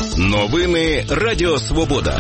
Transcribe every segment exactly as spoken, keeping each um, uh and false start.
Новини Радіо Свобода.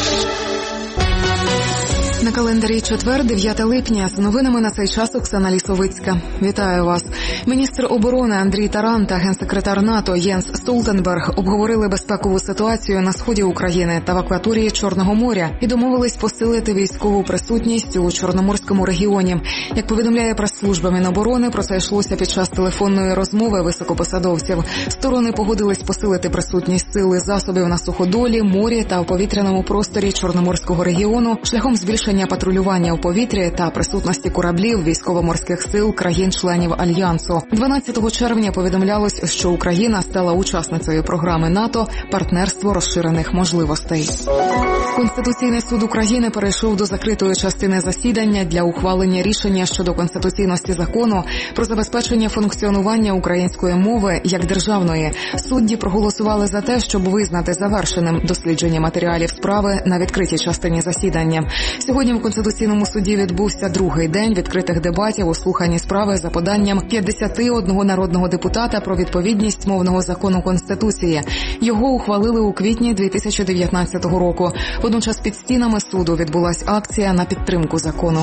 На календарі четвер, дев'яте липня. З новинами на цей час Оксана Лісовицька. Вітаю вас. Міністр оборони Андрій Таран та генсекретар НАТО Єнс Столтенберг обговорили безпекову ситуацію на сході України та в акваторії Чорного моря і домовились посилити військову присутність у Чорноморському регіоні. Як повідомляє прес-служба Міноборони, про це йшлося під час телефонної розмови високопосадовців. Сторони погодились посилити присутність сил і засобів на суходолі, морі та в повітряному просторі Чорноморського регіону шляхом збільшення патрулювання у повітрі та присутності кораблів військово-морських сил країн-членів Альянсу. дванадцятого червня повідомлялось, що Україна стала учасницею програми НАТО «Партнерство розширених можливостей». Конституційний суд України перейшов до закритої частини засідання для ухвалення рішення щодо конституційності закону про забезпечення функціонування української мови як державної. Судді проголосували за те, щоб визнати завершеним дослідження матеріалів справи на відкритій частині засідання. Сьогодні в Конституційному суді відбувся другий день відкритих дебатів у слуханні справи за поданням п'ятдесят один народного депутата про відповідність мовного закону Конституції. Його ухвалили у квітні дві тисячі дев'ятнадцятого року. Водночас під стінами суду відбулась акція на підтримку закону.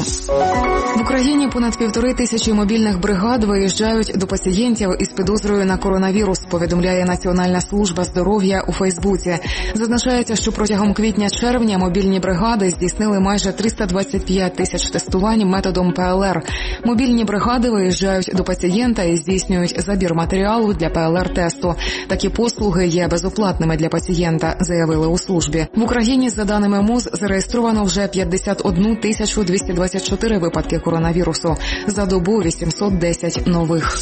В Україні понад півтори тисячі мобільних бригад виїжджають до пацієнтів із підозрою на коронавірус, повідомляє Національна служба здоров'я у Фейсбуці. Зазначається, що протягом квітня-червня мобільні бригади здійснили майже триста двадцять п'ять тисяч тестувань методом Пе Ел Ер. Мобільні бригади виїжджають до пацієнта і здійснюють забір матеріалу для Пе Ел Ер-тесту. Такі послуги є безоплатними для пацієнта, заявили у службі. В Україні, за даними МОЗ, зареєстровано вже п'ятдесят одну тисячу двісті двадцять чотири випадки коронавірусу. За добу вісімсот десять нових.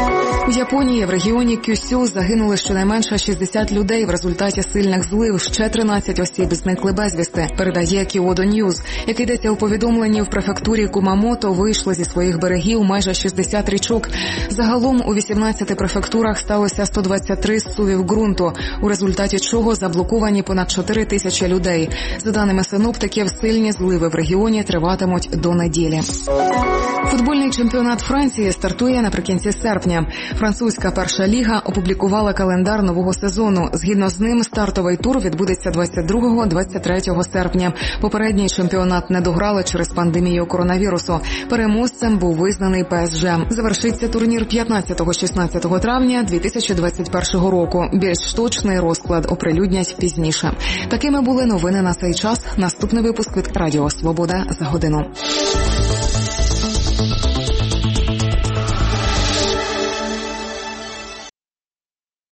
У Японії в регіоні Кюсю загинули щонайменше шістдесят людей в результаті сильних злив. Ще тринадцять осіб зникли безвісти, передає Кіодо Ньюз. Як йдеться у повідомленні, в префектурі Кумамото вийшли зі своїх берегів майже шістдесят річок. Загалом у вісімнадцяти префектурах сталося сто двадцять три зсувів ґрунту, у результаті чого заблоковані понад чотири тисячі людей. За даними синоптиків, сильні зливи в регіоні триватимуть до неділі. Футбольний чемпіонат Франції стартує наприкінці серпня. Французька перша ліга опублікувала календар нового сезону. Згідно з ним, стартовий тур відбудеться двадцять другого - двадцять третього серпня. Попередній чемпіонат не дограли через пандемію коронавірусу. Переможцем був визнаний Пе Ес Же. Завершиться турнір п'ятнадцятого - шістнадцятого травня дві тисячі двадцять першого року. Більш точний розклад оприлюднять пізніше. Такими були новини на цей час. Наступний випуск від Радіо Свобода за годину.